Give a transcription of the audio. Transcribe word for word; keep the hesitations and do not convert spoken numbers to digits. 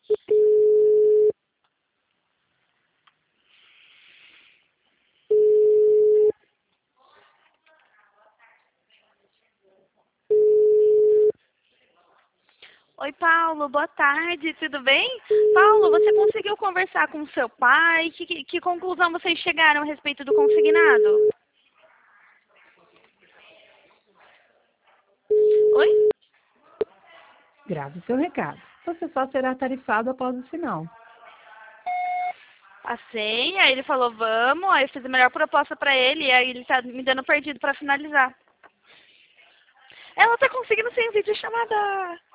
Oi, Paulo, boa tarde, tudo bem? Paulo, você conseguiu conversar com seu pai? Que, que, que conclusão vocês chegaram a respeito do consignado? Oi? Grave seu recado. Você só será tarifado após o sinal. Passei, aí ele falou vamos, aí eu fiz a melhor proposta pra ele, e aí ele tá me dando perdido pra finalizar. Ela tá conseguindo sem vídeo chamada.